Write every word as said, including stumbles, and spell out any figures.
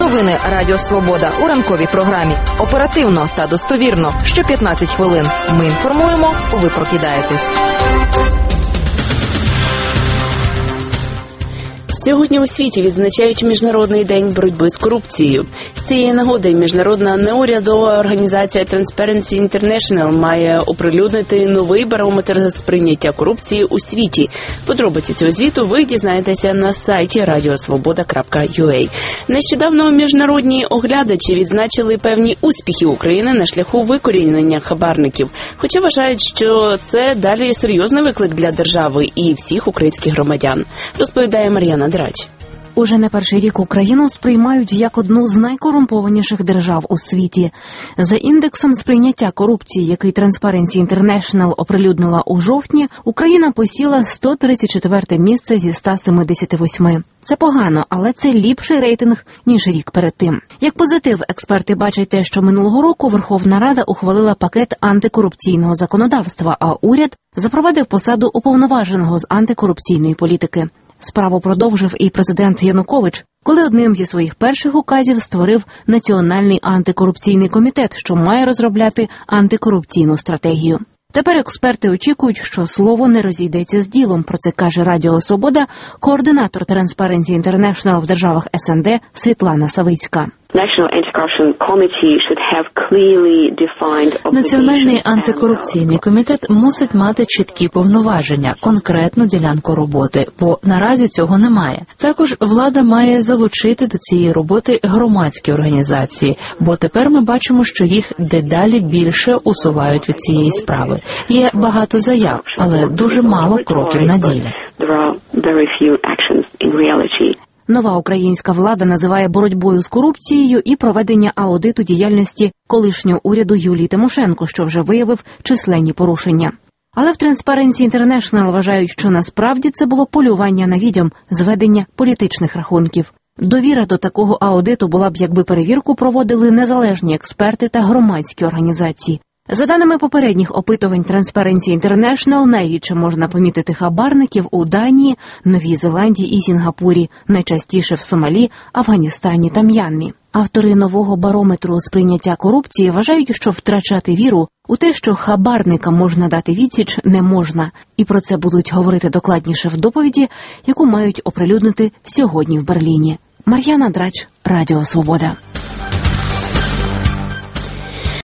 Новини Радіо Свобода у ранковій програмі. Оперативно та достовірно. Що п'ятнадцять хвилин. Ми інформуємо, ви прокидаєтесь. Сьогодні у світі відзначають Міжнародний день боротьби з корупцією. З цієї нагоди міжнародна неурядова організація Transparency International має оприлюднити новий барометр сприйняття корупції у світі. Подробиці цього звіту ви дізнаєтеся на сайті радіосвобода крапка ю а. Нещодавно міжнародні оглядачі відзначили певні успіхи України на шляху викорінення хабарників. Хоча вважають, що це далі серйозний виклик для держави і всіх українських громадян. Розповідає Мар'яна Драч. Уже не перший рік Україну сприймають як одну з найкорумпованіших держав у світі. За індексом сприйняття корупції, який Transparency International оприлюднила у жовтні, Україна посіла сто тридцять четверте місце зі ста семидесяти восьми. Це погано, але це ліпший рейтинг, ніж рік перед тим. Як позитив, експерти бачать те, що минулого року Верховна Рада ухвалила пакет антикорупційного законодавства, а уряд запровадив посаду уповноваженого з антикорупційної політики. Справу продовжив і президент Янукович, коли одним зі своїх перших указів створив Національний антикорупційний комітет, що має розробляти антикорупційну стратегію. Тепер експерти очікують, що слово не розійдеться з ділом. Про це каже Радіо Свобода координатор Transparency International в державах ес ен де Світлана Савицька. Національний антикорупційний комітет мусить мати чіткі повноваження, конкретну ділянку роботи, бо наразі цього немає. Також влада має залучити до цієї роботи громадські організації, бо тепер ми бачимо, що їх дедалі більше усувають від цієї справи. Є багато заяв, але дуже мало кроків на ділі. Нова українська влада називає боротьбою з корупцією і проведення аудиту діяльності колишнього уряду Юлії Тимошенко, що вже виявив численні порушення. Але в Transparency International вважають, що насправді це було полювання на відьом, зведення політичних рахунків. Довіра до такого аудиту була б, якби перевірку проводили незалежні експерти та громадські організації. За даними попередніх опитувань Transparency International, найрідше можна помітити хабарників у Данії, Новій Зеландії і Сінгапурі, найчастіше в Сомалі, Афганістані та М'янмі. Автори нового барометру сприйняття корупції вважають, що втрачати віру у те, що хабарникам можна дати відсіч, не можна. І про це будуть говорити докладніше в доповіді, яку мають оприлюднити сьогодні в Берліні. Мар'яна Драч, Радіо Свобода.